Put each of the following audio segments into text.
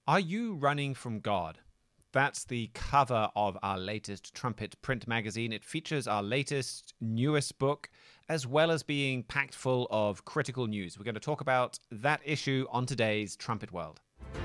Are you running from God? That's the cover of our latest Trumpet print magazine. It features our latest, newest book, as well as being packed full of critical news. We're going to talk about that issue on today's Trumpet World.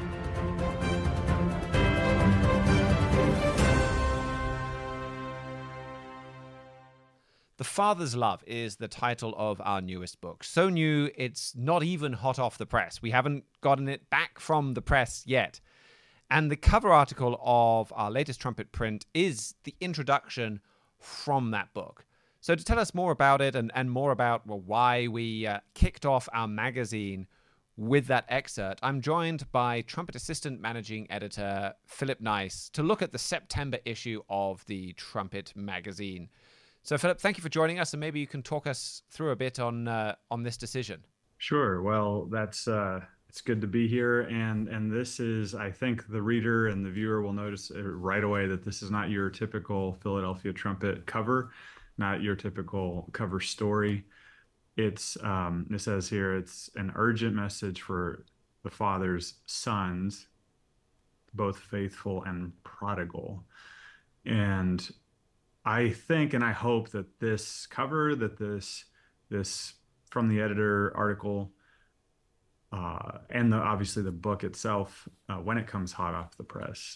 The Father's Love is the title of our newest book. So new, it's not even hot off the press. We haven't gotten it back from the press yet. And the cover article of our latest Trumpet print is the introduction from that book. So to tell us more about it and more about why we kicked off our magazine with that excerpt, I'm joined by Trumpet Assistant Managing Editor Philip Nice to look at the September issue of the Trumpet magazine. So, Philip, thank you for joining us, and maybe you can talk us through a bit on this decision. Sure. Well, that's it's good to be here, and this is, I think, the reader and the viewer will notice right away that this is not your typical Philadelphia Trumpet cover, not your typical cover story. It says here, it's an urgent message for the Father's sons, both faithful and prodigal, and I think and I hope that this cover, that this from the editor article, and obviously the book itself, when it comes hot off the press,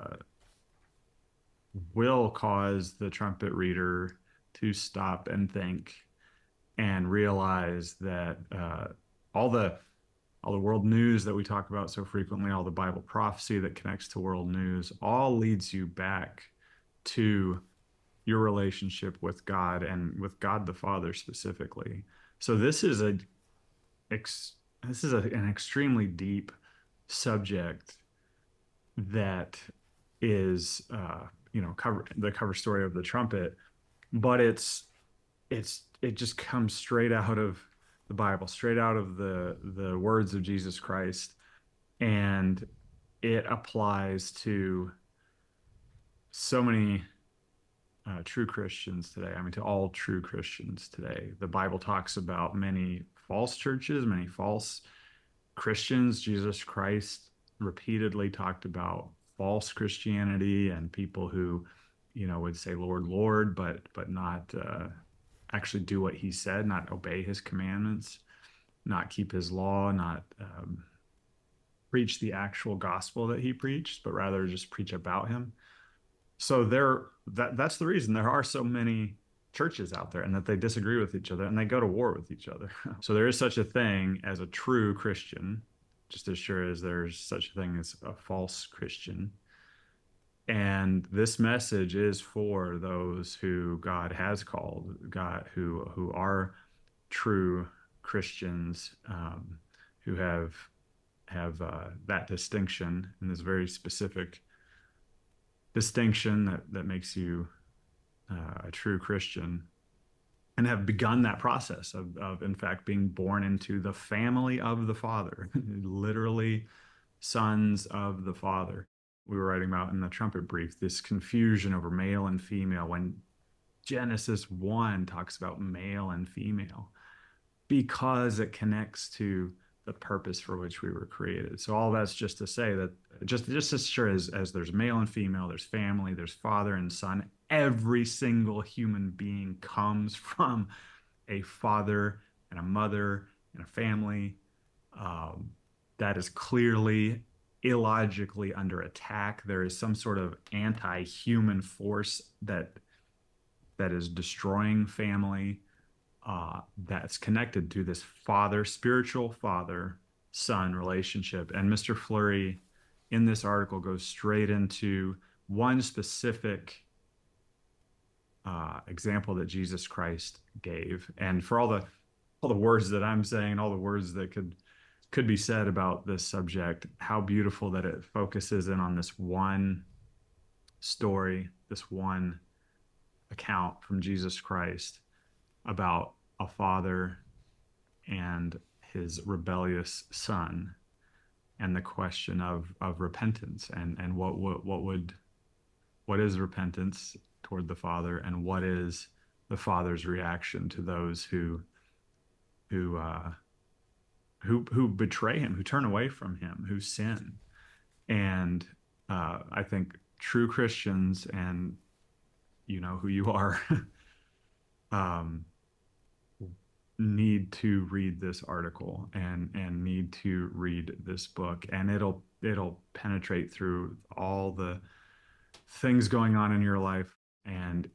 will cause the Trumpet reader to stop and think and realize that all the world news that we talk about so frequently, all the Bible prophecy that connects to world news, all leads you back to your relationship with God and with God the Father specifically. So this is an extremely deep subject that is the cover story of the Trumpet, but it just comes straight out of the Bible, straight out of the words of Jesus Christ, and it applies to so many true Christians today. I mean, to all true Christians today. The Bible talks about many false churches, many false Christians. Jesus Christ repeatedly talked about false Christianity and people who, would say, Lord, Lord, but not actually do what he said, not obey his commandments, not keep his law, not preach the actual gospel that he preached, but rather just preach about him. So that's the reason there are so many churches out there, and that they disagree with each other and they go to war with each other. So there is such a thing as a true Christian, just as sure as there's such a thing as a false Christian. And this message is for those who God has called, God who are true Christians, who have that distinction, and this very specific distinction that makes you a true Christian, and have begun that process of in fact being born into the family of the Father, literally sons of the Father. We were writing about in the Trumpet brief this confusion over male and female when Genesis 1 talks about male and female, because it connects to the purpose for which we were created. So all that's just to say that just as sure as there's male and female, there's family, there's father and son, every single human being comes from a father and a mother and a family that is clearly illogically under attack. There is some sort of anti-human force that is destroying family, that's connected to this spiritual father-son relationship. And Mr. Fleury in this article goes straight into one specific example that Jesus Christ gave. And for all the words that I'm saying, all the words that could be said about this subject, how beautiful that it focuses in on this one story, this one account from Jesus Christ about a father and his rebellious son, and the question of repentance, and what is repentance toward the Father, and what is the Father's reaction to those who betray him, who turn away from him, who sin. And I think true Christians, and you know who you are, um, need to read this article and need to read this book, and it'll penetrate through all the things going on in your life, and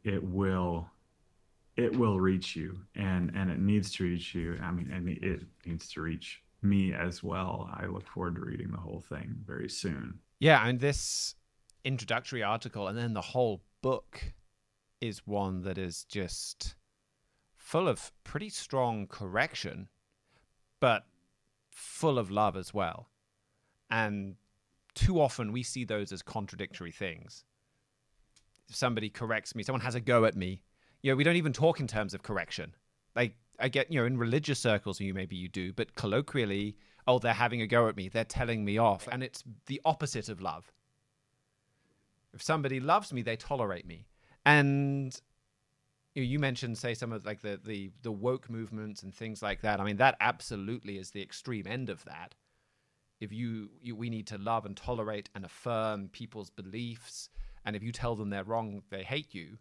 it will reach you, and it needs to reach you. I mean, and it needs to reach me as well. I look forward to reading the whole thing very soon. Yeah, and this introductory article and then the whole book is one that is just full of pretty strong correction, but full of love as well. And too often we see those as contradictory things. If somebody corrects me, someone has a go at me, we don't even talk in terms of correction. Like, I get, in religious circles, maybe you do, but colloquially, oh, they're having a go at me, they're telling me off. And it's the opposite of love. If somebody loves me, they tolerate me. And you mentioned, say, some of like the woke movements and things like that. I mean, that absolutely is the extreme end of that. If we need to love and tolerate and affirm people's beliefs, and if you tell them they're wrong, they hate you.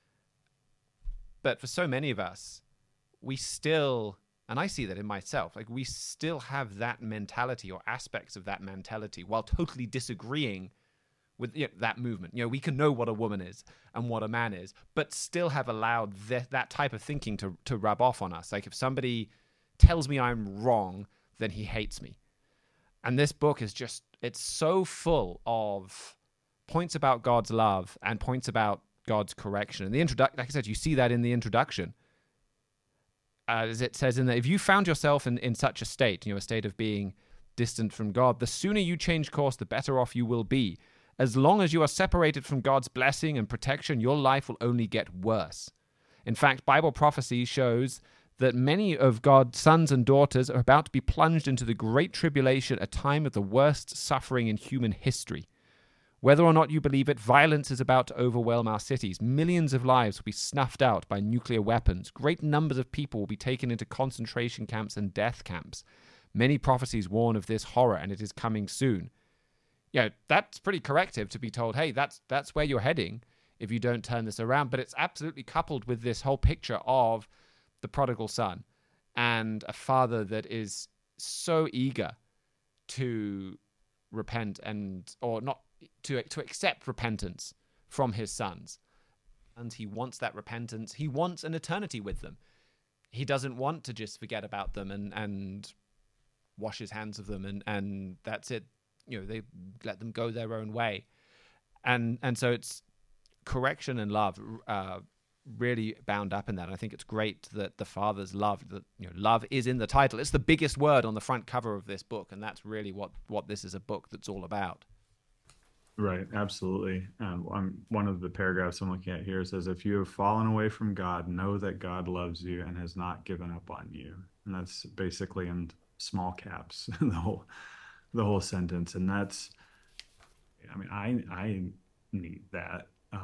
But for so many of us, we still, and I see that in myself, like we still have that mentality or aspects of that mentality while totally disagreeing with that movement. We can know what a woman is and what a man is, but still have allowed that type of thinking to rub off on us. Like if somebody tells me I'm wrong, then he hates me. And this book is just, it's so full of points about God's love and points about God's correction. And the introduction, like I said, you see that in the introduction. As it says in there, if you found yourself in such a state, a state of being distant from God, the sooner you change course, the better off you will be. As long as you are separated from God's blessing and protection, your life will only get worse. In fact, Bible prophecy shows that many of God's sons and daughters are about to be plunged into the great tribulation, a time of the worst suffering in human history. Whether or not you believe it, violence is about to overwhelm our cities. Millions of lives will be snuffed out by nuclear weapons. Great numbers of people will be taken into concentration camps and death camps. Many prophecies warn of this horror, and it is coming soon. That's pretty corrective to be told, hey, that's where you're heading if you don't turn this around. But it's absolutely coupled with this whole picture of the prodigal son and a father that is so eager to repent or not to accept repentance from his sons. And he wants that repentance. He wants an eternity with them. He doesn't want to just forget about them and wash his hands of them and that's it. They let them go their own way. And so it's correction and love really bound up in that. And I think it's great that the Father's love, that love is in the title. It's the biggest word on the front cover of this book, and that's really what this is a book that's all about. Right, absolutely. One of the paragraphs I'm looking at here says, if you have fallen away from God, know that God loves you and has not given up on you. And that's basically in small caps, the whole sentence. And that's, I mean, I need that.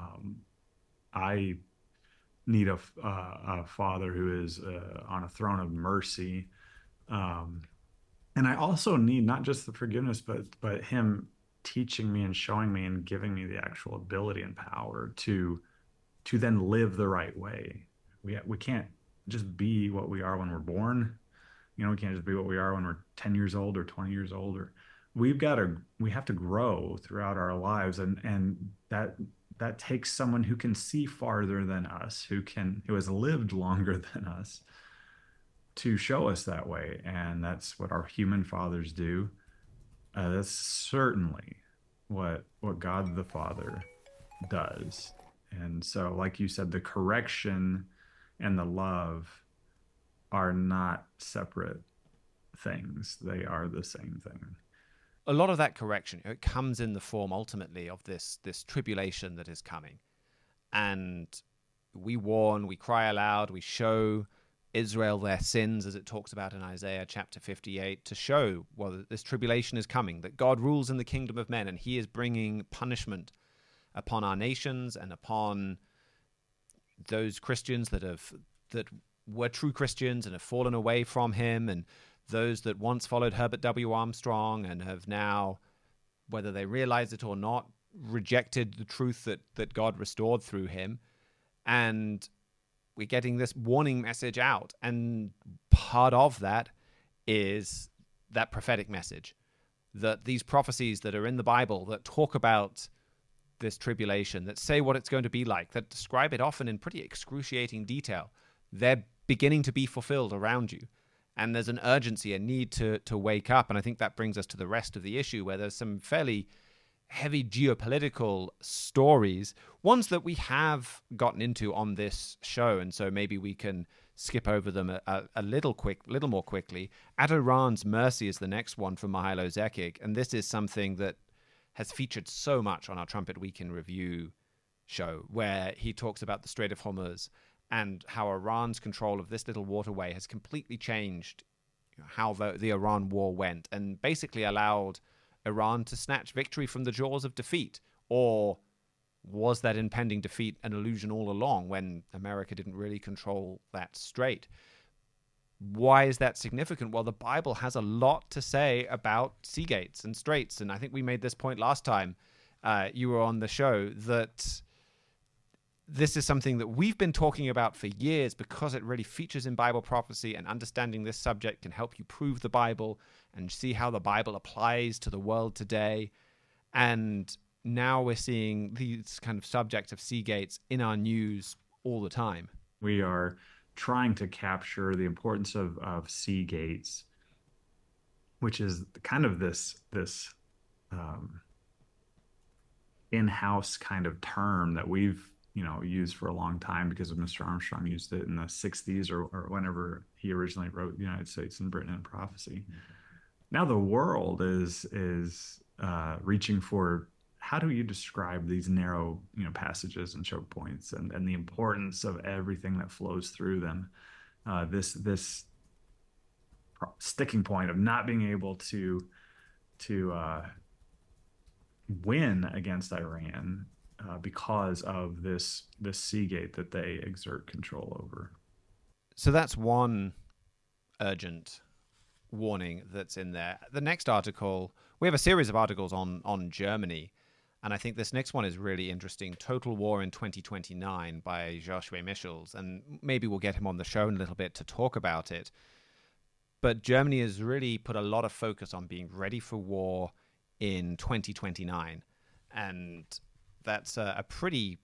I need a father who is on a throne of mercy. And I also need not just the forgiveness, but him teaching me and showing me and giving me the actual ability and power to then live the right way. We can't just be what we are when we're born. We can't just be what we are when we're 10 years old or 20 years old. Or we have to grow throughout our lives, and that takes someone who can see farther than us, who has lived longer than us, to show us that way. And that's what our human fathers do. That's certainly what God the Father does. And so, like you said, the correction and the love are not separate things. They are the same thing. A lot of that correction, it comes in the form ultimately of this tribulation that is coming. And we warn, we cry aloud, we show Israel their sins, as it talks about in Isaiah chapter 58, to show, this tribulation is coming, that God rules in the kingdom of men, and he is bringing punishment upon our nations and upon those Christians that were true Christians and have fallen away from him, and those that once followed Herbert W. Armstrong and have now whether they realize it or not, rejected the truth that God restored through him. And we're getting this warning message out. And part of that is that prophetic message, that these prophecies that are in the Bible that talk about this tribulation, that say what it's going to be like, that describe it often in pretty excruciating detail, they're beginning to be fulfilled around you. And there's an urgency, a need to wake up. And I think that brings us to the rest of the issue, where there's some fairly heavy geopolitical stories, ones that we have gotten into on this show. And so maybe we can skip over them a little more quickly. At Iran's Mercy is the next one from Mihailo Zekic. And this is something that has featured so much on our Trumpet Week in Review show, where he talks about the Strait of Hormuz and how Iran's control of this little waterway has completely changed how the Iran war went, and basically allowed Iran to snatch victory from the jaws of defeat. Or was that impending defeat an illusion all along, when America didn't really control that strait? Why is that significant? Well, the Bible has a lot to say about sea gates and straits. And I think we made this point last time you were on the show, that this is something that we've been talking about for years because it really features in Bible prophecy, and understanding this subject can help you prove the Bible and see how the Bible applies to the world today. And now we're seeing these kind of subjects of sea gates in our news all the time. We are trying to capture the importance of sea gates, which is kind of this in-house kind of term that we've used for a long time, because of Mr. Armstrong used it in the 60s or whenever he originally wrote the United States and Britain in Prophecy. Mm-hmm. Now the world is reaching for, how do you describe these narrow passages and choke points, and the importance of everything that flows through them. This sticking point of not being able to win against Iran because of this sea gate that they exert control over. So that's one urgent warning that's in there. The next article, we have a series of articles on Germany, and I think this next one is really interesting. Total War in 2029 by Joshua Michels, and maybe we'll get him on the show in a little bit to talk about it. But Germany has really put a lot of focus on being ready for war in 2029, and that's a pretty,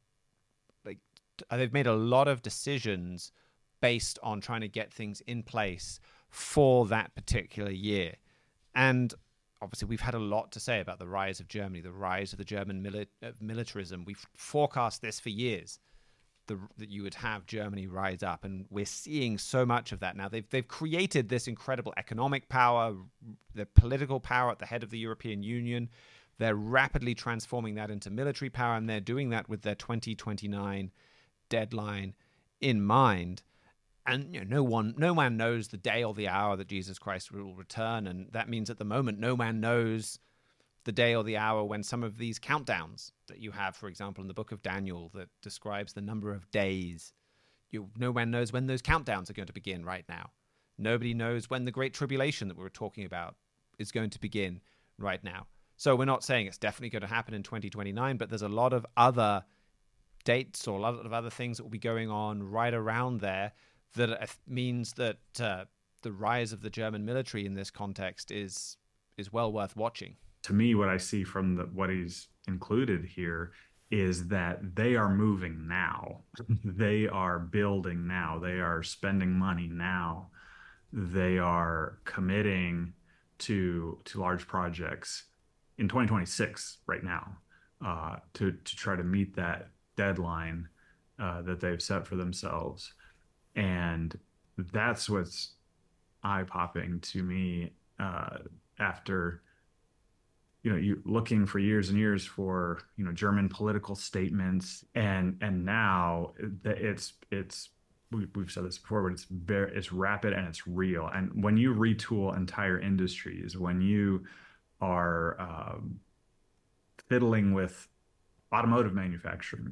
they've made a lot of decisions based on trying to get things in place for that particular year. And obviously we've had a lot to say about the rise of Germany, the rise of the German militarism. We've forecast this for years, that you would have Germany rise up, and we're seeing so much of that now. They've created this incredible economic power, the political power at the head of the European Union. They're rapidly transforming that into military power, and they're doing that with their 2029 deadline in mind. And no man knows the day or the hour that Jesus Christ will return, and that means at the moment no man knows the day or the hour when some of these countdowns that you have, for example, in the book of Daniel, that describes the number of days. No man knows when those countdowns are going to begin right now. Nobody knows when the Great Tribulation that we were talking about is going to begin right now. So we're not saying it's definitely going to happen in 2029, but there's a lot of other dates or a lot of other things that will be going on right around there that means that the rise of the German military in this context is well worth watching. To me, what I see from what he's included here is that they are moving now. They are building now. They are spending money now. They are committing to large projects in 2026 right now to try to meet that deadline that they've set for themselves. And that's what's eye-popping to me after you looking for years and years for German political statements, and now it's we've said this before, but it's rapid and it's real. And when you retool entire industries, when you are fiddling with automotive manufacturing,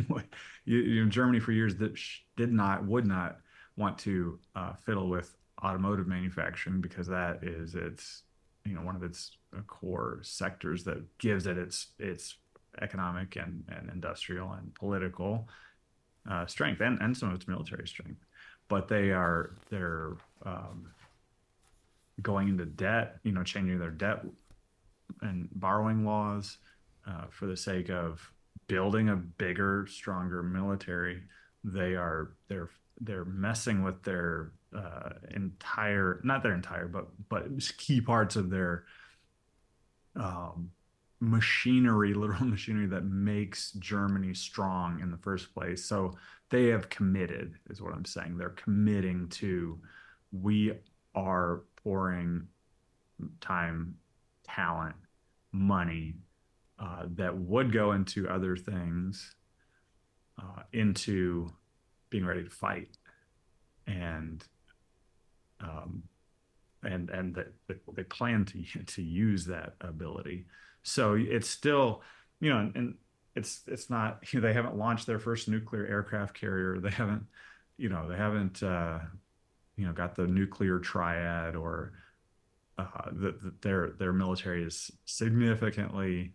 Germany for years would not want to fiddle with automotive manufacturing because that is one of its core sectors that gives it its economic and industrial and political strength and some of its military strength. But they're going into debt, changing their debt and borrowing laws for the sake of building a bigger, stronger military. They're messing with their not their entire, but key parts of their machinery, literal machinery that makes Germany strong in the first place. So they have committed, is what I'm saying. They're committing to, we are pouring time, talent, money that would go into other things into being ready to fight, and that they plan to use that ability. So it's still, and it's not, they haven't launched their first nuclear aircraft carrier. They haven't got the nuclear triad, or their military is significantly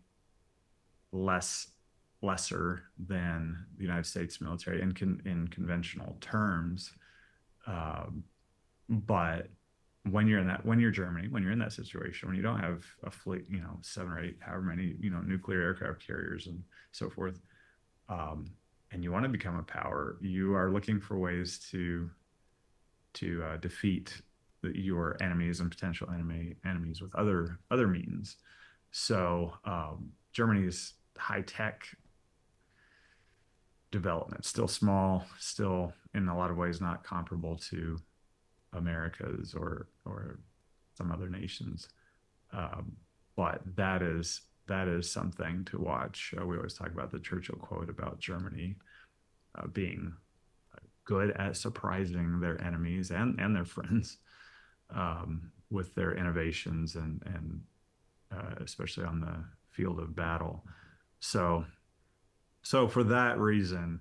lesser than the United States military in conventional terms. But when you're Germany, when you're in that situation, when you don't have a fleet, 7 or 8, however many, nuclear aircraft carriers and so forth, and you want to become a power, you are looking for ways to defeat your enemies and potential enemies with other means. So Germany's high-tech development, still small, still in a lot of ways not comparable to America's or some other nations, but that is something to watch. We always talk about the Churchill quote about Germany being good at surprising their enemies and their friends with their innovations and especially on the field of battle. So for that reason,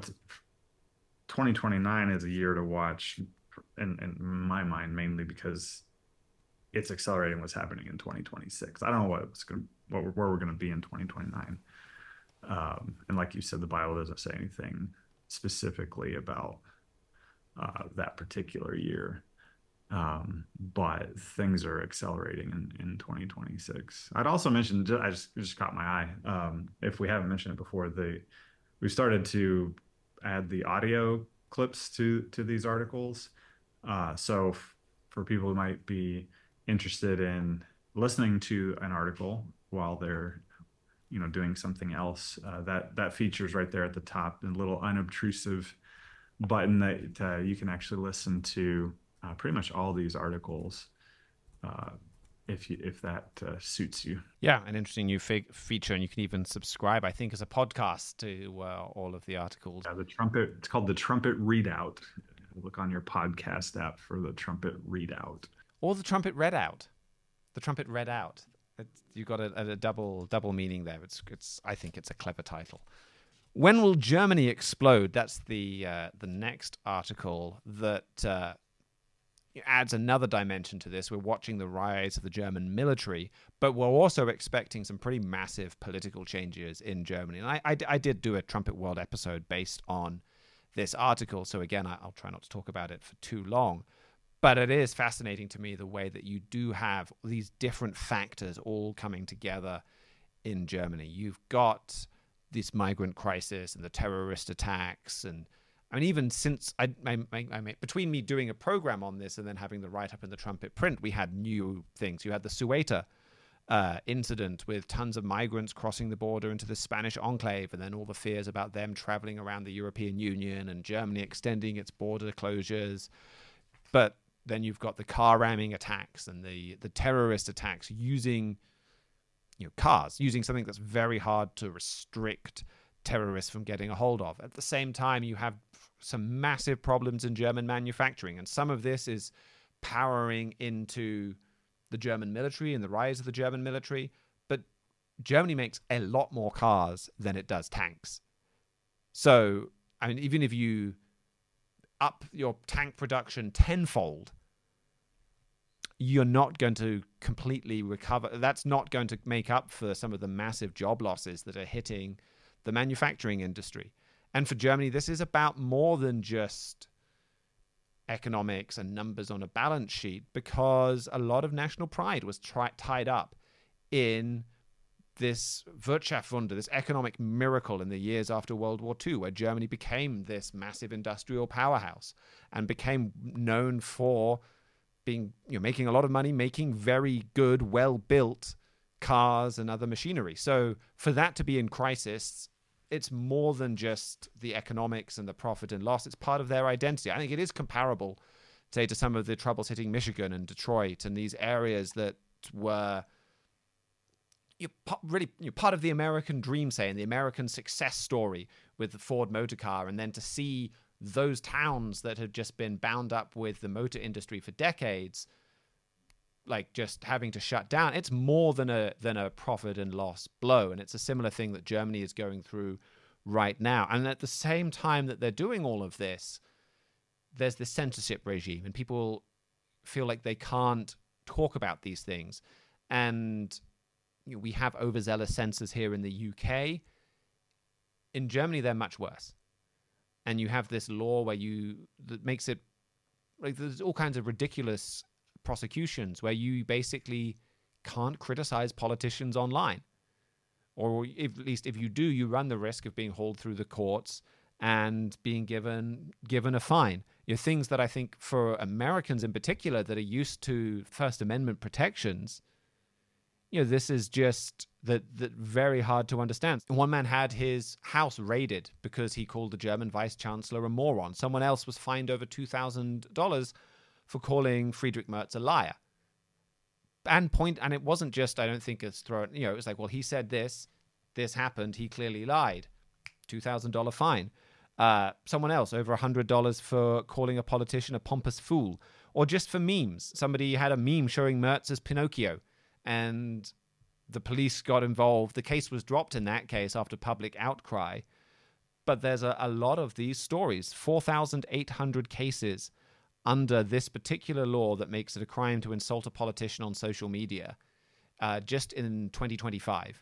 2029 is a year to watch, in my mind, mainly because it's accelerating what's happening in 2026. I don't know where we're going to be in 2029. And like you said, the Bible doesn't say anything specifically about that particular year. But things are accelerating in 2026. I'd also mention, I just caught my eye. If we haven't mentioned it before, we started to add the audio clips to these articles. So for people who might be interested in listening to an article while they're doing something else, that features right there at the top, a little unobtrusive button that you can actually listen to pretty much all these articles if that suits you. Yeah, an interesting new feature, and you can even subscribe, I think, as a podcast to all of the articles. Yeah, it's called the Trumpet Readout. Look on your podcast app for the Trumpet Readout. Or the Trumpet Readout. The Trumpet Read Out. You got a double meaning there. I think it's a clever title. When will Germany explode? That's the next article that adds another dimension to this. We're watching the rise of the German military, but we're also expecting some pretty massive political changes in Germany. And I did do a Trumpet World episode based on this article, so again, I'll try not to talk about it for too long. But it is fascinating to me the way that you do have these different factors all coming together in Germany. You've got this migrant crisis and the terrorist attacks, and I mean, even since between me doing a program on this and then having the write-up in the Trumpet print, we had new things. You had the Ceuta incident with tons of migrants crossing the border into the Spanish enclave, and then all the fears about them traveling around the European Union and Germany extending its border closures. But then you've got the car ramming attacks and the terrorist attacks using cars, using something that's very hard to restrict terrorists from getting a hold of. At the same time, you have some massive problems in German manufacturing, and some of this is powering into the German military and the rise of the German military. But Germany makes a lot more cars than it does tanks. So, I mean, even if you up your tank production tenfold, you're not going to completely recover. That's not going to make up for some of the massive job losses that are hitting the manufacturing industry. And for Germany, this is about more than just economics and numbers on a balance sheet, because a lot of national pride was tied up in this Wirtschaftswunder, this economic miracle in the years after World War II, where Germany became this massive industrial powerhouse and became known for being, making a lot of money, making very good, well-built cars and other machinery. So for that to be in crisis, it's more than just the economics and the profit and loss. It's part of their identity. I think it is comparable, say, to some of the troubles hitting Michigan and Detroit and these areas that were really part of the American dream, say, and the American success story with the Ford Motor Car. And then to see those towns that have just been bound up with the motor industry for decades, like just having to shut down, it's more than a profit and loss blow. And it's a similar thing that Germany is going through right now. And at the same time that they're doing all of this, there's this censorship regime, and people feel like they can't talk about these things. And we have overzealous censors here in the UK. In Germany, they're much worse. And you have this law that makes it like there's all kinds of ridiculous prosecutions where you basically can't criticize politicians online, or at least if you do, you run the risk of being hauled through the courts and being given a fine. Things that I think for Americans in particular that are used to First Amendment protections, this is just that very hard to understand. One man had his house raided because he called the German vice chancellor a moron. Someone else was fined over $2,000 for calling Friedrich Merz a liar. And it wasn't just, I don't think it's thrown, it was like, well, he said this happened, he clearly lied. $2,000 fine. Someone else, over $100 for calling a politician a pompous fool. Or just for memes. Somebody had a meme showing Merz as Pinocchio, and the police got involved. The case was dropped in that case after public outcry. But there's a lot of these stories, 4,800 cases under this particular law that makes it a crime to insult a politician on social media, just in 2025.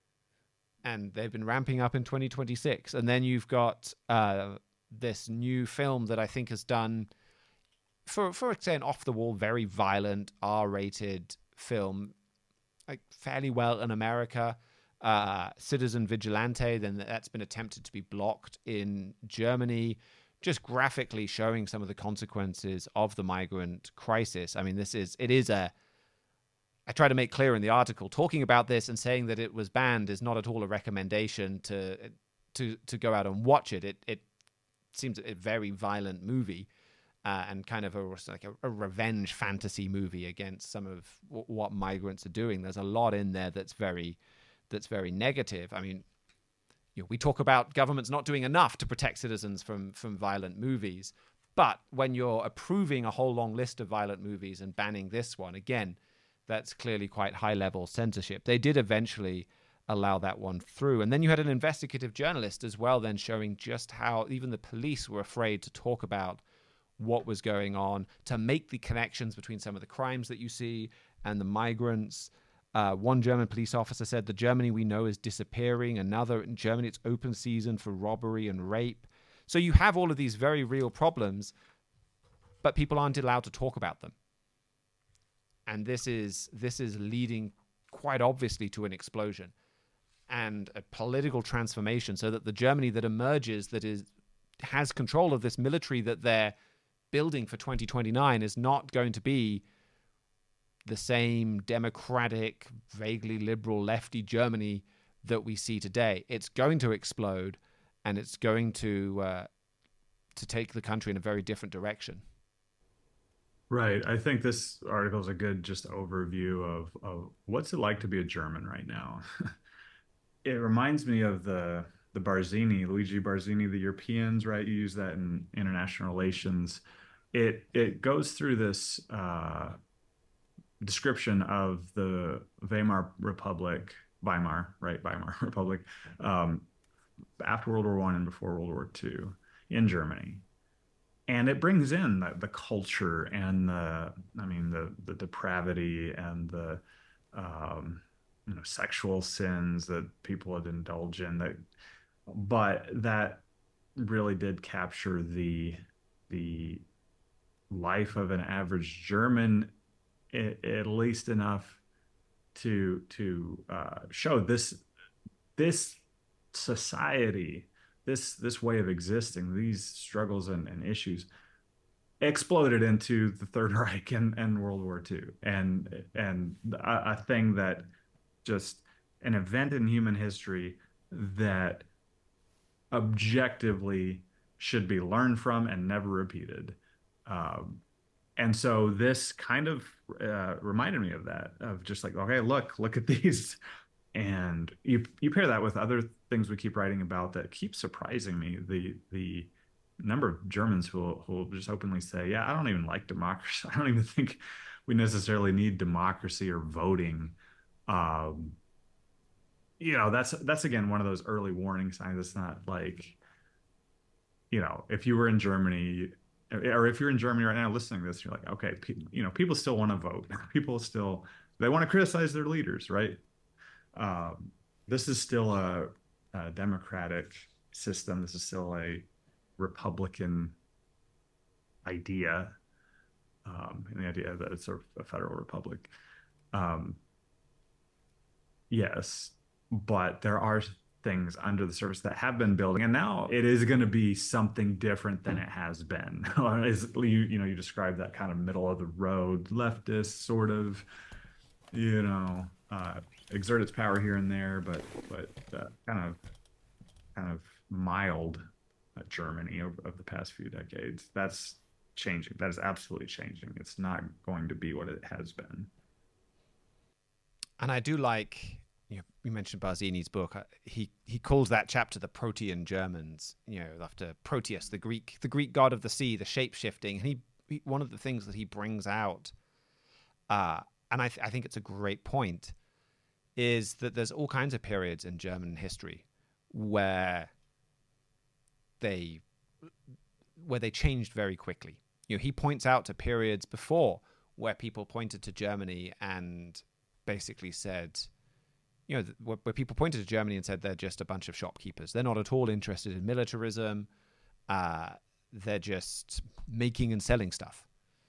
And they've been ramping up in 2026. And then you've got this new film that I think has done, for say, an off-the-wall, very violent, R-rated film, like fairly well in America. Citizen Vigilante, then that's been attempted to be blocked in Germany, just graphically showing some of the consequences of the migrant crisis. I mean, I try to make clear in the article, talking about this and saying that it was banned is not at all a recommendation to go out and watch it. It seems a very violent movie, and kind of a revenge fantasy movie against some of what migrants are doing. There's a lot in there that's very negative. I mean, we talk about governments not doing enough to protect citizens from violent movies, but when you're approving a whole long list of violent movies and banning this one, again, that's clearly quite high-level censorship. They did eventually allow that one through. And then you had an investigative journalist as well then showing just how even the police were afraid to talk about what was going on, to make the connections between some of the crimes that you see and the migrants. One German police officer said, the Germany we know is disappearing. Another, in Germany, it's open season for robbery and rape. So you have all of these very real problems, but people aren't allowed to talk about them. And this is leading quite obviously to an explosion and a political transformation, so that the Germany that emerges, has control of this military that they're building for 2029, is not going to be the same democratic, vaguely liberal, lefty Germany that we see today. It's going to explode, and it's going to take the country in a very different direction. Right. I think this article is a good just overview of what's it like to be a German right now. It reminds me of the Barzini, Luigi Barzini, the Europeans, right? You use that in international relations. It goes through this description of the Weimar Republic, Weimar Republic, after World War I and before World War II in Germany. and it brings in the culture and the depravity and the um, sexual sins that people would indulge in. But that really did capture the life of an average German, at least enough to show this society, this way of existing, these struggles and issues exploded into the Third Reich and World War II, and a thing that just an event in human history that objectively should be learned from and never repeated. Um, and so this kind of reminded me of that, of just like, okay, look at these. And you pair that with other things we keep writing about that keep surprising me. The number of Germans who will just openly say, yeah, I don't even like democracy. I don't even think we necessarily need democracy or voting. Um, that's again one of those early warning signs. It's not like, if you were in Germany, or if you're in Germany right now listening to this, you're like, okay, people still want to vote. People still, they want to criticize their leaders, right? This is still a democratic system. This is still a Republican idea, and the idea that it's a federal republic. Um, yes, but there are things under the surface that have been building, and now it is going to be something different than it has been. You describe that kind of middle of the road leftist sort of, exert its power here and there, but kind of mild Germany of the past few decades. That's changing. That is absolutely changing. It's not going to be what it has been. And I do like, you mentioned Barzini's book. He calls that chapter the Protean Germans. After Proteus, the Greek god of the sea, the shape shifting. And he one of the things that he brings out, and I think it's a great point, is that there's all kinds of periods in German history where they changed very quickly. He points out to periods before where people pointed to Germany and basically said, where people pointed to Germany and said they're just a bunch of shopkeepers. They're not at all interested in militarism. They're just making and selling stuff.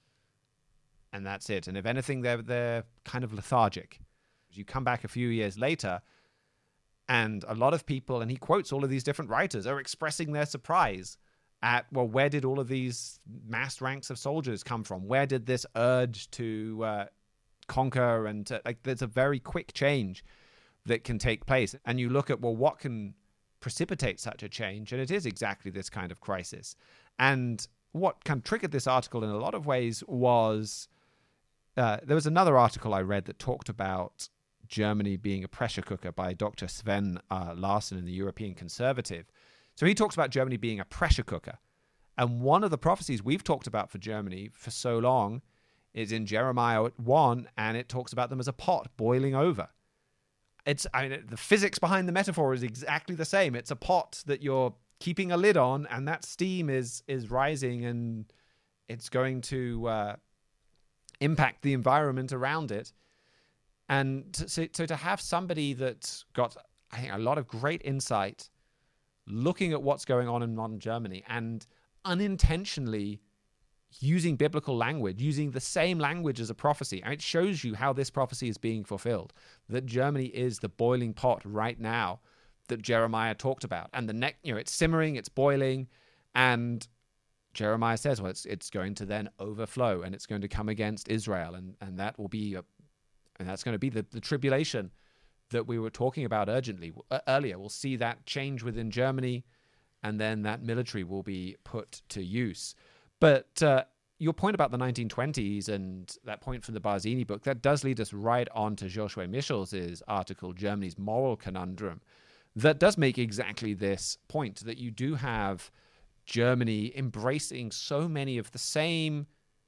And that's it. And if anything, they're kind of lethargic. You come back a few years later, and a lot of people, and he quotes all of these different writers, are expressing their surprise at, well, where did all of these massed ranks of soldiers come from? Where did this urge to conquer and there's a very quick change that can take place. And you look at, well, what can precipitate such a change? And it is exactly this kind of crisis. And what kind of triggered this article in a lot of ways was there was another article I read that talked about Germany being a pressure cooker by Dr. Sven Larsen in the European Conservative. So he talks about Germany being a pressure cooker. And one of the prophecies we've talked about for Germany for so long is in Jeremiah 1, and it talks about them as a pot boiling over. The physics behind the metaphor is exactly the same. It's a pot that you're keeping a lid on, and that steam is rising, and it's going to impact the environment around it. And so to have somebody that's got, I think, a lot of great insight looking at what's going on in modern Germany and unintentionally using biblical language, using the same language as a prophecy. And it shows you how this prophecy is being fulfilled, that Germany is the boiling pot right now that Jeremiah talked about. And it's simmering, it's boiling, and Jeremiah says, well, it's going to then overflow, and it's going to come against Israel, and that will be and that's going to be the tribulation that we were talking about earlier. We'll see that change within Germany, and then that military will be put to use. But your point about the 1920s and that point from the Barzini book, that does lead us right on to Joshua Michels' article, Germany's Moral Conundrum, that does make exactly this point, that you do have Germany embracing so many of the same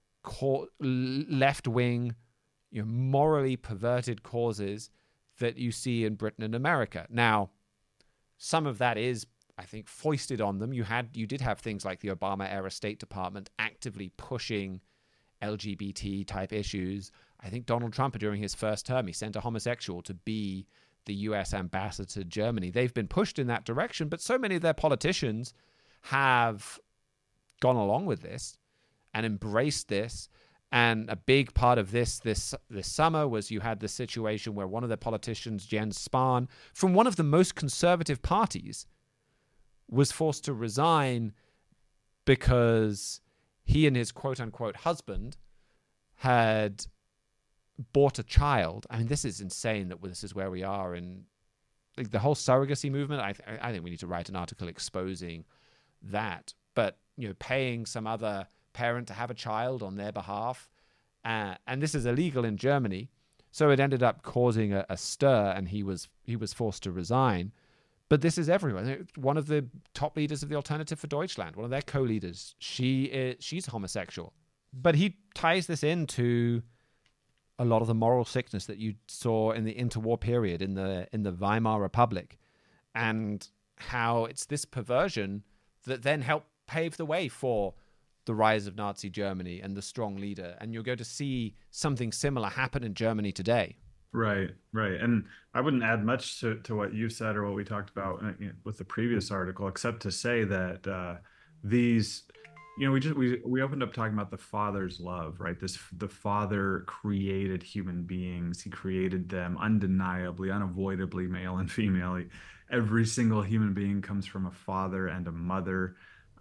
left-wing, morally perverted causes that you see in Britain and America. Now, some of that is I think, foisted on them. You did have things like the Obama era State Department actively pushing LGBT type issues. I think Donald Trump, during his first term, he sent a homosexual to be the US ambassador to Germany. They've been pushed in that direction, but so many of their politicians have gone along with this and embraced this. And a big part of this summer was you had the situation where one of their politicians, Jens Spahn, from one of the most conservative parties, was forced to resign because he and his quote-unquote husband had bought a child. I mean, this is insane that this is where we are in like the whole surrogacy movement. I think we need to write an article exposing that. But, paying some other parent to have a child on their behalf. And this is illegal in Germany. So it ended up causing a stir, and he was forced to resign. But this is everywhere. One of the top leaders of the Alternative for Deutschland, one of their co-leaders, she's homosexual. But he ties this into a lot of the moral sickness that you saw in the interwar period in the Weimar Republic, and how it's this perversion that then helped pave the way for the rise of Nazi Germany and the strong leader. And you're going to see something similar happen in Germany today. Right. And I wouldn't add much to what you said or what we talked about with the previous article, except to say that these, we opened up talking about the Father's love, right? The Father created human beings. He created them undeniably, unavoidably, male and female. Every single human being comes from a father and a mother.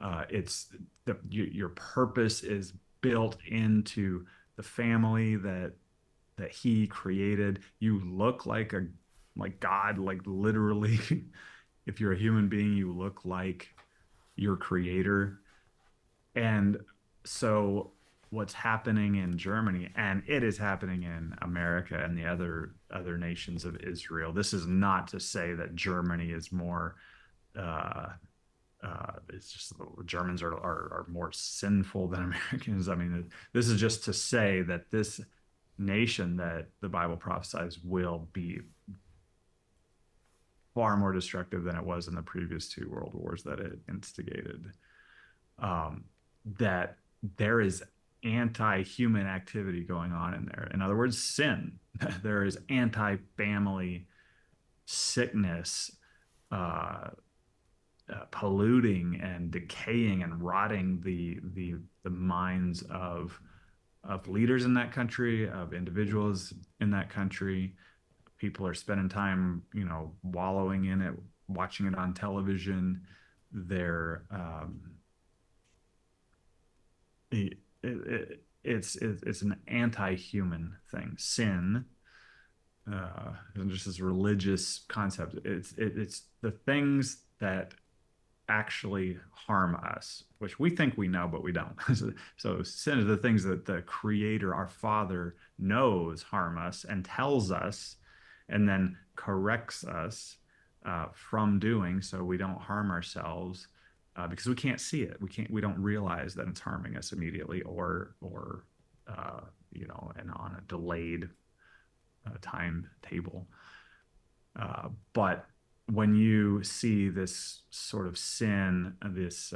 Your purpose is built into the family that he created. You look like God, like literally. If you're a human being, you look like your creator. And so what's happening in Germany, and it is happening in America and the other nations of Israel. This is not to say that Germany is more it's just Germans are more sinful than Americans. I mean, this is just to say that this nation that the Bible prophesies will be far more destructive than it was in the previous two world wars that it instigated. That there is anti-human activity going on in there. In other words, sin. There is anti-family sickness, polluting and decaying and rotting the minds of leaders in that country, of individuals in that country. People are spending time, wallowing in it, watching it on television. They're it's an anti-human thing. Sin, just this religious concept. It's the things that actually harm us, which we think we know, but we don't. So sin is the things that the Creator, our Father, knows harm us and tells us, and then corrects us from doing, so we don't harm ourselves, because we can't see it. We don't realize that it's harming us immediately, or and on a delayed timetable. But when you see this sort of sin, this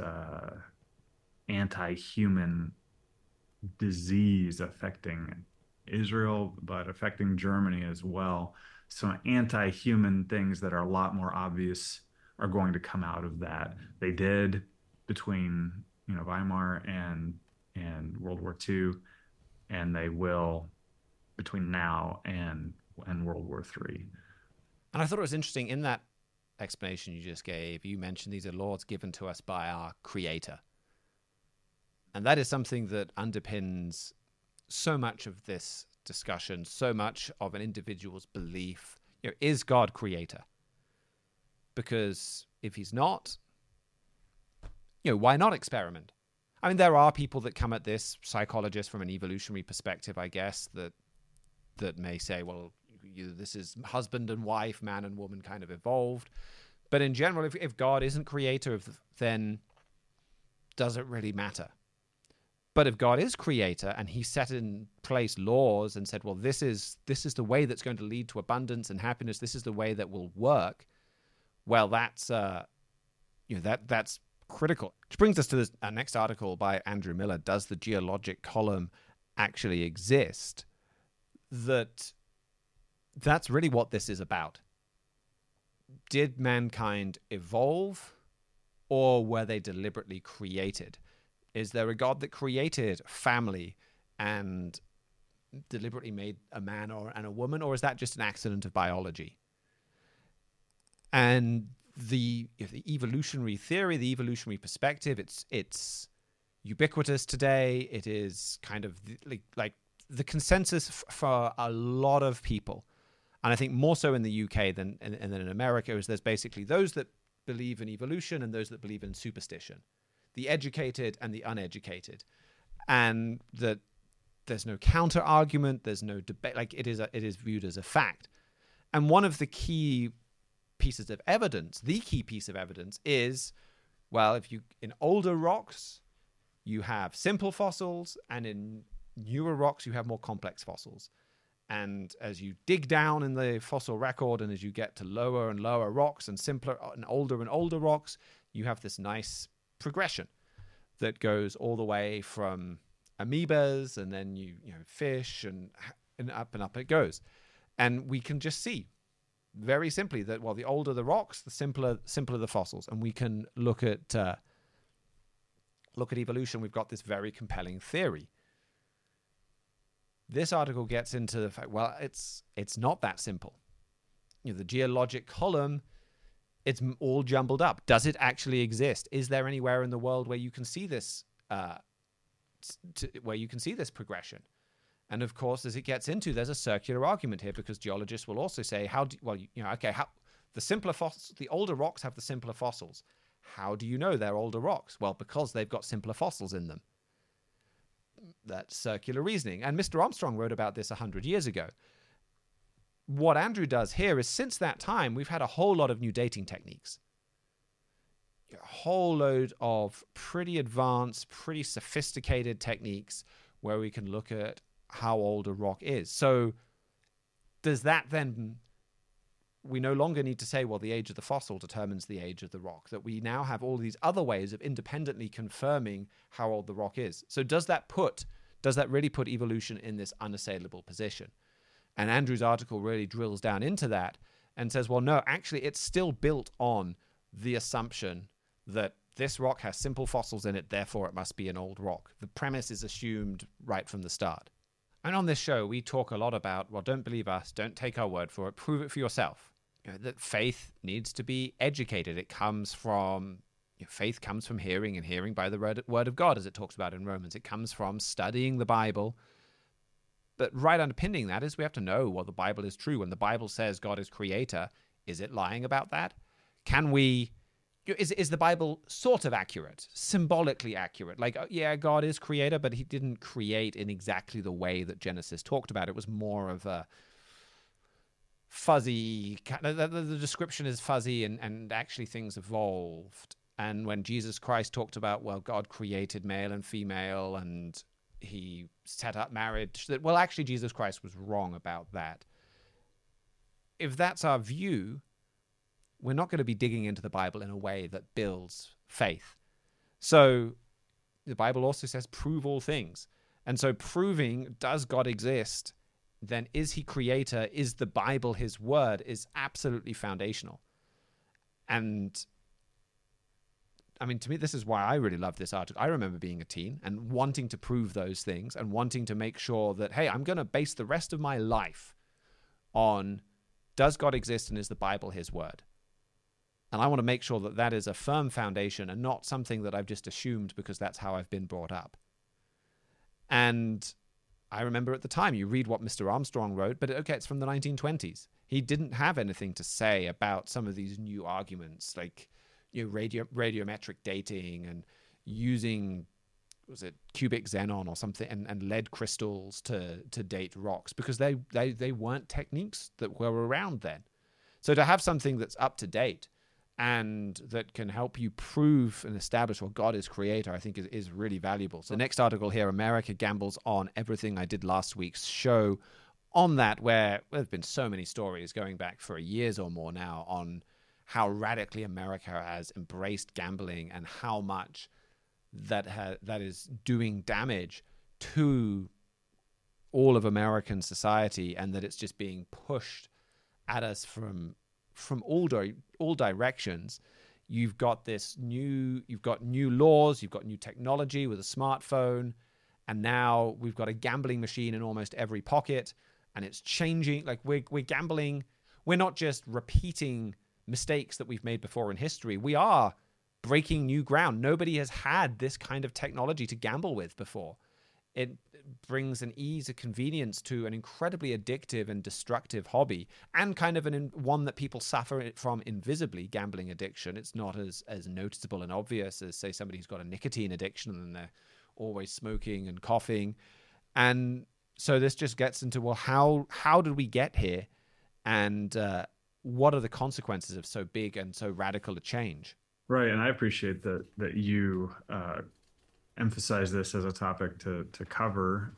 anti-human disease affecting Israel, but affecting Germany as well, some anti-human things that are a lot more obvious are going to come out of that. They did between Weimar and World War II, and they will between now and World War III. And I thought it was interesting in that explanation you just gave, you mentioned these are laws given to us by our Creator. And that is something that underpins so much of this discussion, so much of an individual's belief. Is God Creator? Because if he's not, why not experiment? I mean, there are people that come at this, psychologists from an evolutionary perspective, I guess, that may say, well, this is husband and wife, man and woman kind of evolved. But in general, if God isn't creator, then does it really matter? But if God is creator and he set in place laws and said, well, this is the way that's going to lead to abundance and happiness, this is the way that will work, well, that's that's critical. Which brings us to this next article by Andrew Miller. Does the geologic column actually exist? That's really what this is about. Did mankind evolve, or were they deliberately created? Is there a God that created family and deliberately made a man and a woman, or is that just an accident of biology? And the evolutionary theory, the evolutionary perspective, it's ubiquitous today. It is kind of like the consensus for a lot of people, and I think more so in the UK than in America, is there's basically those that believe in evolution and those that believe in superstition, the educated and the uneducated, and that there's no counter argument, there's no debate. Like it is viewed as a fact. And one of the key pieces of evidence, the key piece of evidence is, well, if you in older rocks you have simple fossils, and in newer rocks you have more complex fossils. And as you dig down in the fossil record, and as you get to lower and lower rocks and simpler and older rocks, you have this nice progression that goes all the way from amoebas, and then you fish, and up it goes. And we can just see very simply that, well, the older the rocks, the simpler the fossils. And we can look at evolution. We've got this very compelling theory. This article gets into the fact, well, it's not that simple. The geologic column, it's all jumbled up. Does it actually exist? Is there anywhere in the world where you can see this, progression? And of course, as it gets into, there's a circular argument here, because geologists will also say, how the simpler fossils, the older rocks have the simpler fossils. How do you know they're older rocks? Well, because they've got simpler fossils in them. That's circular reasoning. And Mr. Armstrong wrote about this 100 years ago. What Andrew does here is, since that time, we've had a whole lot of new dating techniques. A whole load of pretty advanced, pretty sophisticated techniques where we can look at how old a rock is. So does that then, we no longer need to say, well, the age of the fossil determines the age of the rock, that we now have all these other ways of independently confirming how old the rock is. So does that really put evolution in this unassailable position? And Andrew's article really drills down into that and says, well, no, actually, it's still built on the assumption that this rock has simple fossils in it, therefore it must be an old rock. The premise is assumed right from the start. And on this show, we talk a lot about, well, don't believe us, don't take our word for it, prove it for yourself. That faith needs to be educated. Faith comes from hearing, and hearing by the word of God, as it talks about in Romans. It comes from studying the Bible. But right underpinning that is, we have to know, well, the Bible is true. When the Bible says God is creator, is it lying about that? Is the Bible sort of accurate, symbolically accurate? Like, yeah, God is creator, but he didn't create in exactly the way that Genesis talked about. It was more of a fuzzy, the description is fuzzy, and actually things evolved. And when Jesus Christ talked about, well, God created male and female, and he set up marriage, that, well, actually Jesus Christ was wrong about that. If that's our view, we're not going to be digging into the Bible in a way that builds faith. So the Bible also says, prove all things. And so proving, does God exist? Then is he creator? Is the Bible his word? Is absolutely foundational. And I mean, to me, this is why I really love this article. I remember being a teen and wanting to prove those things, and wanting to make sure that, hey, I'm going to base the rest of my life on, does God exist, and is the Bible his word? And I want to make sure that that is a firm foundation and not something that I've just assumed because that's how I've been brought up. And I remember at the time, you read what Mr. Armstrong wrote, but okay, it's from the 1920s. He didn't have anything to say about some of these new arguments, like radiometric dating and using, was it cubic xenon or something, and lead crystals to date rocks, because they weren't techniques that were around then. So to have something that's up to date and that can help you prove and establish what God is creator, I think is really valuable. So the next article here, America gambles on everything. I did last week's show on that, where there's been so many stories going back for years or more now on how radically America has embraced gambling and how much that is doing damage to all of American society, and that it's just being pushed at us from all directions. You've got new laws, you've got new technology with a smartphone, and now we've got a gambling machine in almost every pocket, and it's changing. Like we're gambling. We're not just repeating mistakes that we've made before in history. We are breaking new ground. Nobody has had this kind of technology to gamble with before. It brings an ease, a convenience to an incredibly addictive and destructive hobby, and kind of one that people suffer from invisibly, gambling addiction. It's not as noticeable and obvious as, say, somebody who's got a nicotine addiction and they're always smoking and coughing. And so this just gets into, well, how did we get here? And what are the consequences of so big and so radical a change? Right, and I appreciate that you emphasize this as a topic to cover,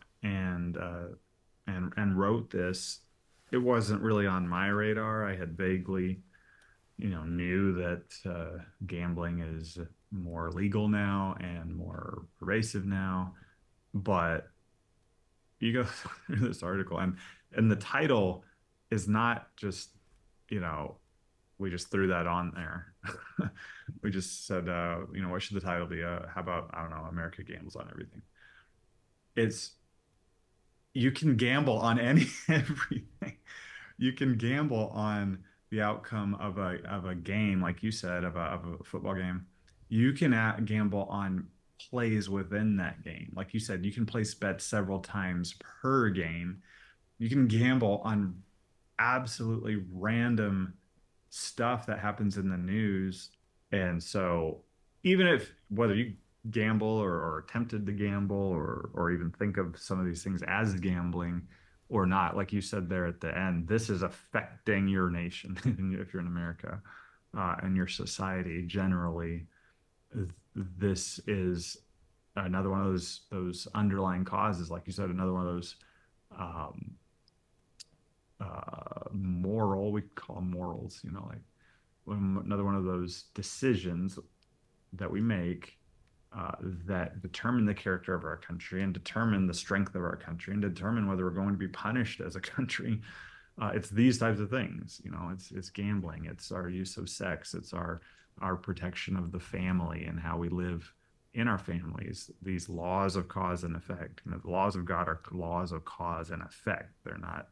and wrote this. It wasn't really on my radar. I had vaguely, knew that gambling is more legal now and more pervasive now. But you go through this article, and the title is not just, we just threw that on there. We just said, what should the title be? How about, I don't know, America gambles on everything. You can gamble on everything. You can gamble on the outcome of a game, like you said, of a football game. You can gamble on plays within that game. Like you said, you can place bets several times per game. You can gamble on absolutely random stuff that happens in the news. And so even if whether you gamble or tempted to gamble or even think of some of these things as gambling or not, like you said there at the end, this is affecting your nation if you're in America, and your society generally. This is another one of those underlying causes, like you said, another one of those we call them morals, like another one of those decisions that we make that determine the character of our country and determine the strength of our country and determine whether we're going to be punished as a country. It's these types of things, it's gambling, it's our use of sex, it's our protection of the family and how we live in our families. These laws of cause and effect, the laws of God are laws of cause and effect. They're not,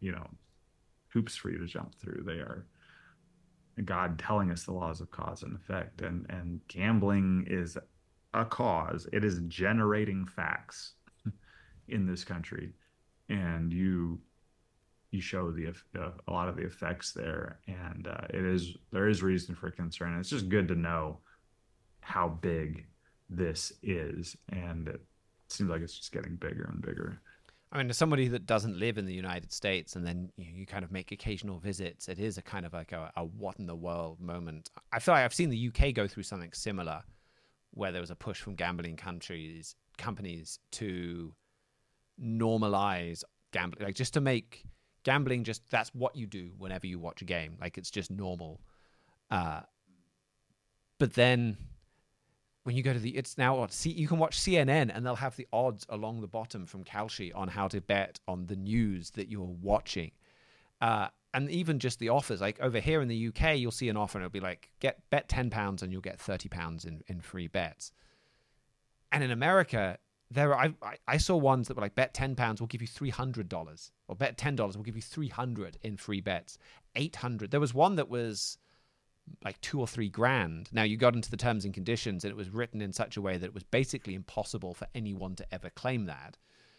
hoops for you to jump through. They are God telling us the laws of cause and effect. And gambling is a cause. It is generating facts in this country, and you show a lot of the effects there, and there is reason for concern. It's just good to know how big this is, and it seems like it's just getting bigger and bigger. I mean, as somebody that doesn't live in the United States and then you kind of make occasional visits, it is a kind of like a what in the world moment. I feel like I've seen the UK go through something similar, where there was a push from gambling companies to normalize gambling, like just to make gambling that's what you do whenever you watch a game, like it's just normal. But then when you go to it's now you can watch CNN and they'll have the odds along the bottom from Kalshi on how to bet on the news that you're watching. And even just the offers, like over here in the UK, you'll see an offer and it'll be like, bet £10 and you'll get £30 in free bets. And in America, I saw ones that were like, bet £10, we'll give you $300, or bet $10, we'll give you $300 in free bets. 800. There was one that was like $2,000 or $3,000. Now you got into the terms and conditions, and it was written in such a way that it was basically impossible for anyone to ever claim that.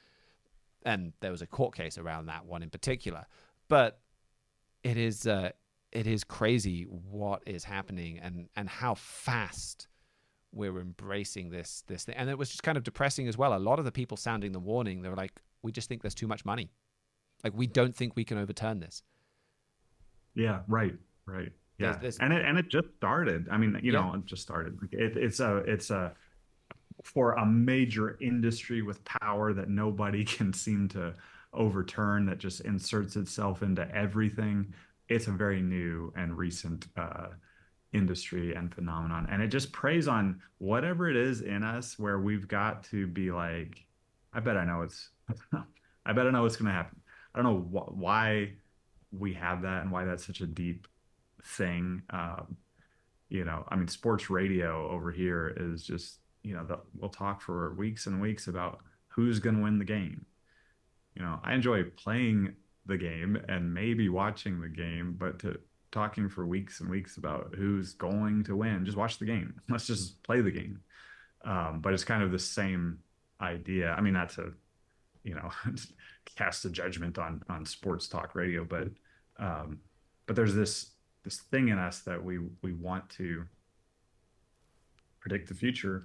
And there was a court case around that one in particular. But it is crazy what is happening and how fast we're embracing this thing. And it was just kind of depressing as well. A lot of the people sounding the warning, they were like, we just think there's too much money. Like, we don't think we can overturn this. Yeah, right. Yeah, and it just started. I mean, it just started. It's a for a major industry with power that nobody can seem to overturn, that just inserts itself into everything. it's a very new and recent industry and phenomenon, and it just preys on whatever it is in us where we've got to be like, I bet I know it's, I bet I know what's going to happen. I don't know why we have that and why that's such a deep thing. I mean, sports radio over here is just, we'll talk for weeks and weeks about who's going to win the game. I enjoy playing the game and maybe watching the game, but to talking for weeks and weeks about who's going to win, just watch the game. Let's just play the game. But it's kind of the same idea. I mean, not to, you know, cast a judgment on sports talk radio, but there's this thing in us that we want to predict the future,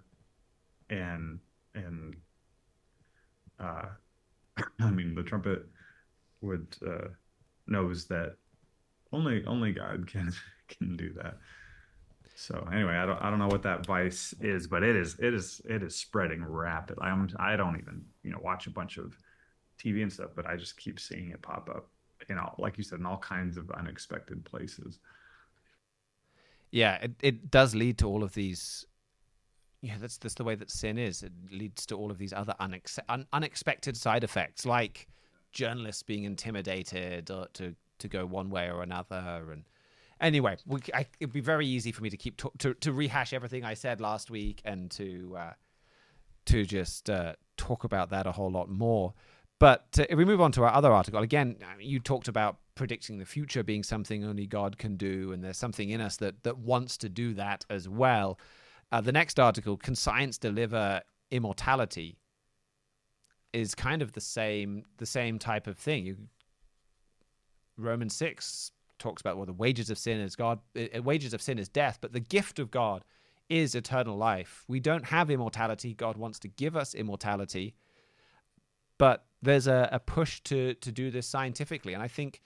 and uh, I mean, the trumpet would knows that only God can do that. So anyway, I don't know what that vice is, but it is spreading rapidly. I don't even watch a bunch of TV and stuff, but I just keep seeing it pop up, like you said, in all kinds of unexpected places. Yeah, it does lead to all of these. Yeah, that's the way that sin is. It leads to all of these other unexpected side effects, like journalists being intimidated or to go one way or another. And anyway, it'd be very easy for me to keep to rehash everything I said last week and to just talk about that a whole lot more. But if we move on to our other article, again, you talked about predicting the future being something only God can do, and there's something in us that wants to do that as well. The next article, Can Science Deliver Immortality, is kind of the same type of thing. Romans 6 talks about, well, the wages of sin is wages of sin is death, but the gift of God is eternal life. We don't have immortality. God wants to give us immortality, but there's a push to do this scientifically. And I think,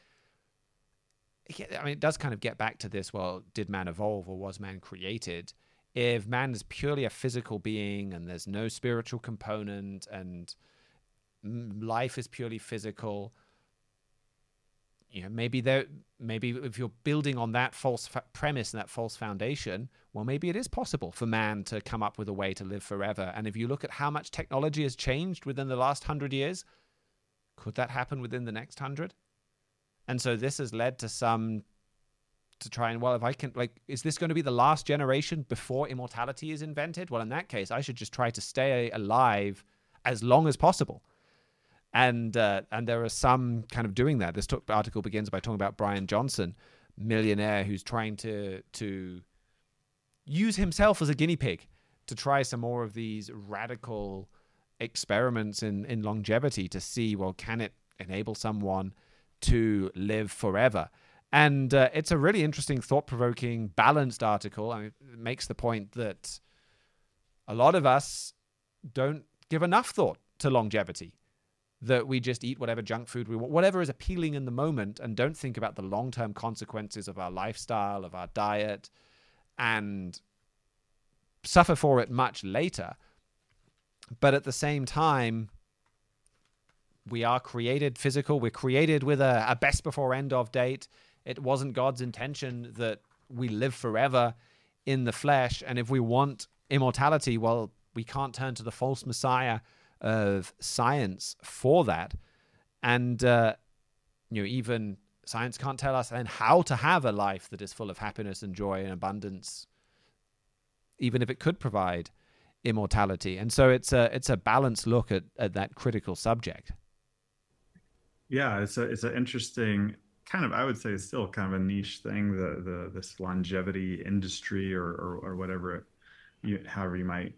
it does kind of get back to this, well, did man evolve or was man created? If man is purely a physical being and there's no spiritual component and life is purely physical, maybe if you're building on that false premise and that false foundation, well, maybe it is possible for man to come up with a way to live forever. And if you look at how much technology has changed within the last 100 years, could that happen within the next 100? And so this has led to some to try and, well, if I can, is this going to be the last generation before immortality is invented? Well, in that case, I should just try to stay alive as long as possible. And there are some kind of doing that. This article begins by talking about Brian Johnson, millionaire who's trying to use himself as a guinea pig to try some more of these radical experiments in longevity to see, well, can it enable someone to live forever? And it's a really interesting, thought-provoking, balanced article. It makes the point that a lot of us don't give enough thought to longevity, that we just eat whatever junk food we want, whatever is appealing in the moment, and don't think about the long-term consequences of our lifestyle, of our diet, and suffer for it much later. But at the same time, we are created physical. We're created with a best before end of date. It wasn't God's intention that we live forever in the flesh. And if we want immortality, well, we can't turn to the false messiah of science for that. And, even science can't tell us then how to have a life that is full of happiness and joy and abundance, even if it could provide immortality. And so it's a balanced look at that critical subject. Yeah, it's an interesting kind of, I would say it's still kind of a niche thing, this longevity industry or whatever however you might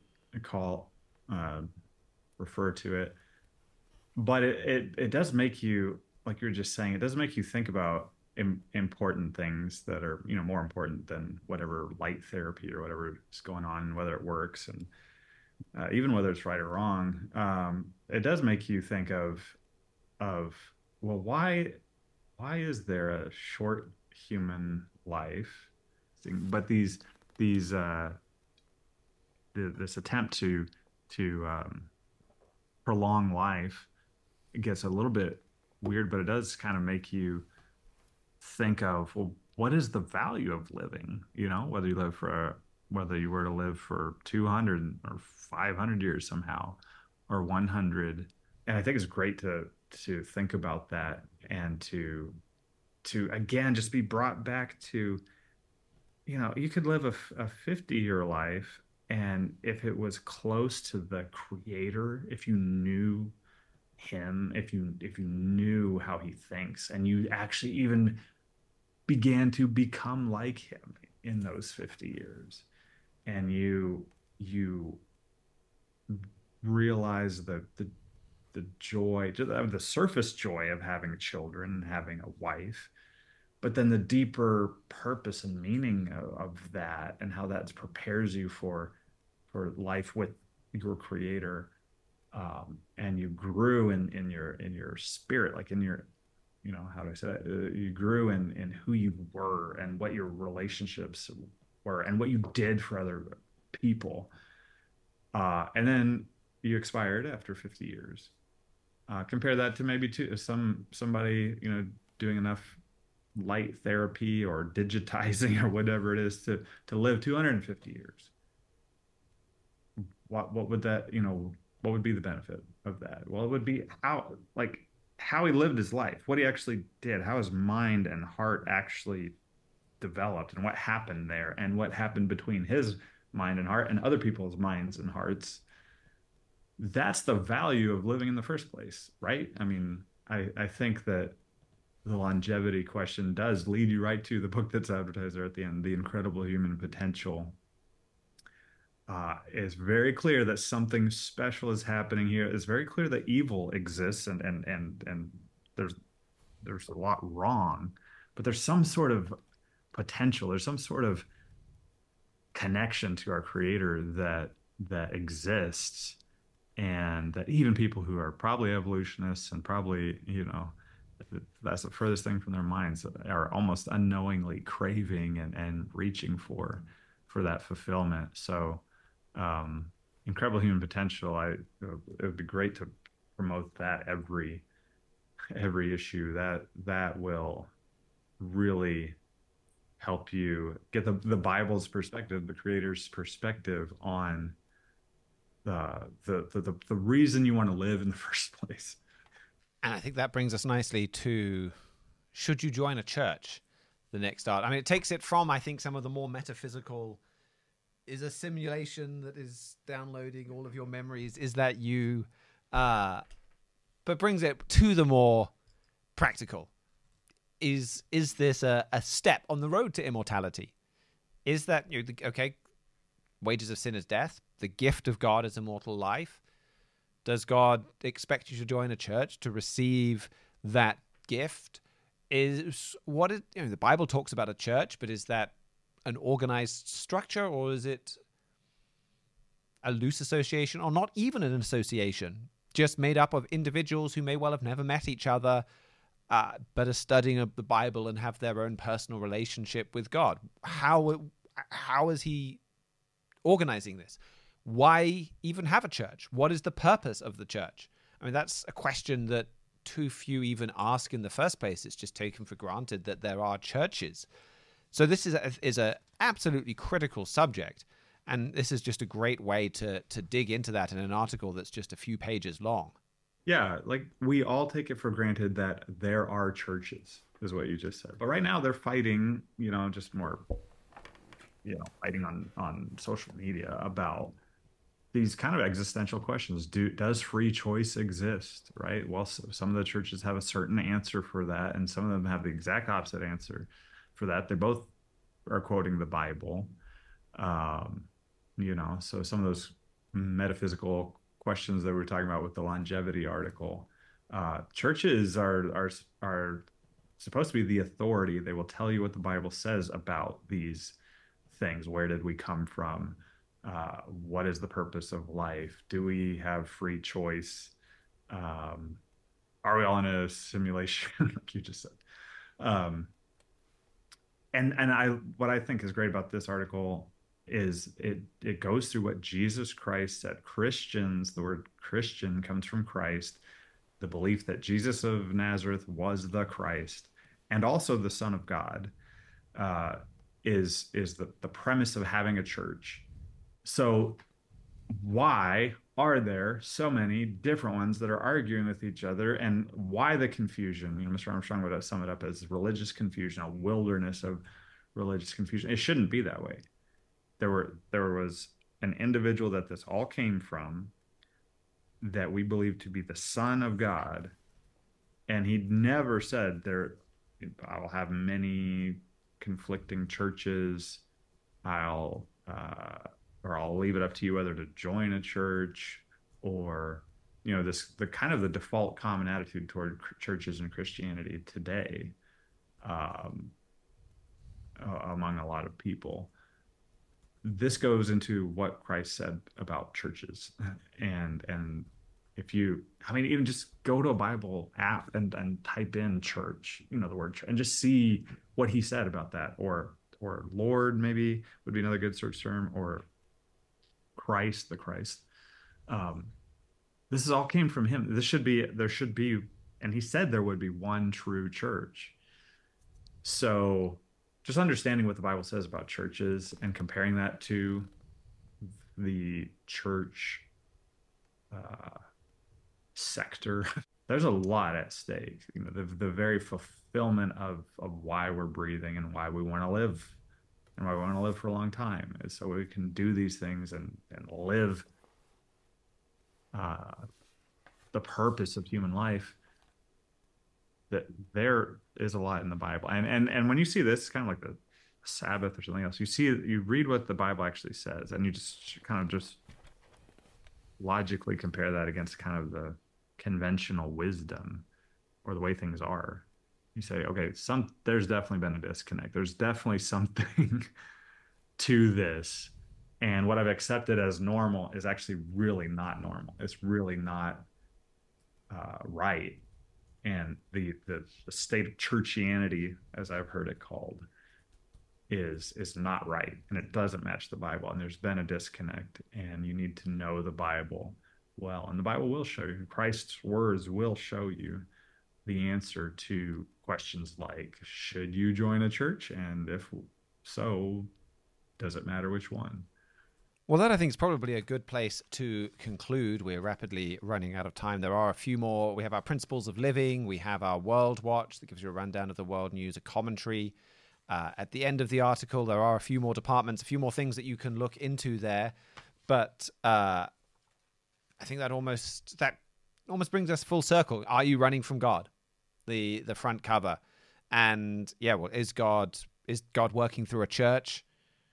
refer to it. But it does make you, like you were just saying, it does make you think about important things that are more important than whatever light therapy or whatever is going on, whether it works, and even whether it's right or wrong. It does make you think of well, why is there a short human life, but this attempt to prolong life, it gets a little bit weird, but it does kind of make you think of, well, what is the value of living? You know, whether you were to live for 200 or 500 years somehow, or 100. And I think it's great to think about that, and to again just be brought back to, you could live a 50-year life, and if it was close to the creator, if you knew him, if you knew how he thinks, and you actually even began to become like him in those 50 years, and you realize the joy, the surface joy of having children and having a wife, but then the deeper purpose and meaning of that, and how that prepares you for life with your creator. And you grew in your spirit, like in your, how do I say that? You grew in who you were, and what your relationships were, and what you did for other people. And then you expired after 50 years. Compare that to maybe somebody, doing enough light therapy or digitizing or whatever it is to live 250 years. What would that, what would be the benefit of that? Well, it would be how he lived his life, what he actually did, how his mind and heart actually developed, and what happened there, and what happened between his mind and heart and other people's minds and hearts. That's the value of living in the first place, right? I mean, I think that the longevity question does lead you right to the book that's advertised there at the end, The Incredible Human Potential. It's very clear that something special is happening here. It's very clear that evil exists, and there's a lot wrong, but there's some sort of potential. There's some sort of connection to our creator that exists, and that even people who are probably evolutionists and probably, that's the furthest thing from their minds, are almost unknowingly craving and reaching for that fulfillment. So Incredible Human Potential, it would be great to promote that every issue. That will really help you get the Bible's perspective, the creator's perspective on the reason you want to live in the first place. And I think that brings us nicely to, should you join a church? The next art. I mean, it takes it from, I think, some of the more metaphysical, is a simulation that is downloading all of your memories, is that you, but brings it to the more practical. Is this a step on the road to immortality? Is that, okay, wages of sin is death, the gift of God is immortal life. Does God expect you to join a church to receive that gift? Is what it, the Bible talks about a church, but is that an organized structure, or is it a loose association, or not even an association, just made up of individuals who may well have never met each other, but are studying the Bible and have their own personal relationship with God? How is he organizing this? Why even have a church? What is the purpose of the church? I mean, that's a question that too few even ask in the first place. It's just taken for granted that there are churches. So this is a absolutely critical subject, and this is just a great way to dig into that in an article that's just a few pages long. Yeah, like we all take it for granted that there are churches, is what you just said. But right now they're fighting, just more, fighting on social media about these kind of existential questions. Does free choice exist, right? Well, some of the churches have a certain answer for that, and some of them have the exact opposite answer for that. They both are quoting the Bible. So some of those metaphysical questions that we were talking about with the longevity article, churches are supposed to be the authority. They will tell you what the Bible says about these things. Where did we come from? What is the purpose of life? Do we have free choice? Are we all in a simulation, like you just said? What I think is great about this article is it goes through what Jesus Christ said. Christians, the word Christian comes from Christ, the belief that Jesus of Nazareth was the Christ, and also the Son of God, uh, is the premise of having a church. So why are there so many different ones that are arguing with each other, and why the confusion? Mr. Armstrong would sum it up as religious confusion, a wilderness of religious confusion. It shouldn't be that way. There was an individual that this all came from, that we believe to be the Son of God, and he never said there, I'll have many conflicting churches. Or I'll leave it up to you whether to join a church, or the kind of the default common attitude toward churches and Christianity today, among a lot of people. This goes into what Christ said about churches, and if you, even just go to a Bible app and type in church, the word church, and just see what he said about that, or Lord maybe would be another good search term, or Christ, the Christ. This is all came from him. There should be, and he said there would be one true church. So just understanding what the Bible says about churches and comparing that to the church sector, there's a lot at stake. The very fulfillment of why we're breathing and why we want to live, and why we want to live for a long time, is so we can do these things and live the purpose of human life. That there is a lot in the Bible, and when you see this, kind of like the Sabbath or something else, you read what the Bible actually says, and you just kind of just logically compare that against kind of the conventional wisdom or the way things are. You say, okay, there's definitely been a disconnect. There's definitely something to this. And what I've accepted as normal is actually really not normal. It's really not right. And the state of churchianity, as I've heard it called, is not right. And it doesn't match the Bible. And there's been a disconnect. And you need to know the Bible well. And the Bible will show you. Christ's words will show you the answer to questions like, should you join a church? And if so, does it matter which one? Well, that I think is probably a good place to conclude. We're rapidly running out of time. There are a few more. We have our Principles of Living. We have our World Watch that gives you a rundown of the world news, a commentary. At the end of the article, there are a few more departments, a few more things that you can look into there. But I think that almost brings us full circle. Are you running from God? The front cover. And yeah, well, is God working through a church?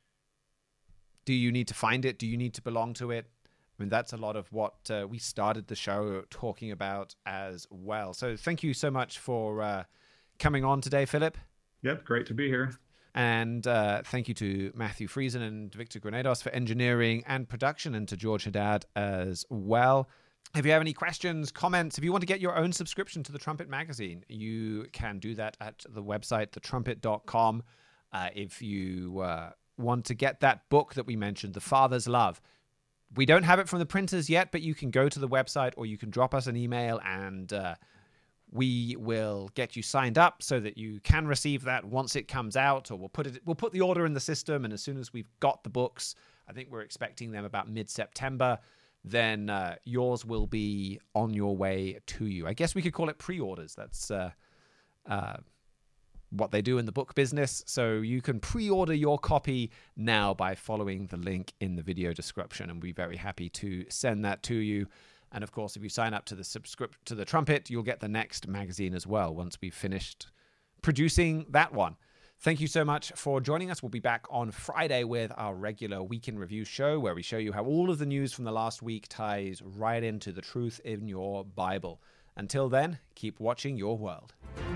Do you need to find it? Do you need to belong to it? I mean, that's a lot of what we started the show talking about as well. So thank you so much for coming on today, Philip. Yep, great to be here. And thank you to Matthew Friesen and Victor Granados for engineering and production, and to George Haddad as well. If you have any questions, comments, if you want to get your own subscription to The Trumpet Magazine, you can do that at the website, thetrumpet.com. If you want to get that book that we mentioned, The Father's Love, we don't have it from the printers yet, but you can go to the website, or you can drop us an email, and we will get you signed up so that you can receive that once it comes out, or we'll put the order in the system, and as soon as we've got the books, I think we're expecting them about mid-September, then yours will be on your way to you. I guess we could call it pre-orders. That's what they do in the book business. So you can pre-order your copy now by following the link in the video description, and we'll be very happy to send that to you. And of course, if you sign up to the Trumpet, you'll get the next magazine as well once we've finished producing that one. Thank you so much for joining us. We'll be back on Friday with our regular Week in Review show, where we show you how all of the news from the last week ties right into the truth in your Bible. Until then, keep watching your world.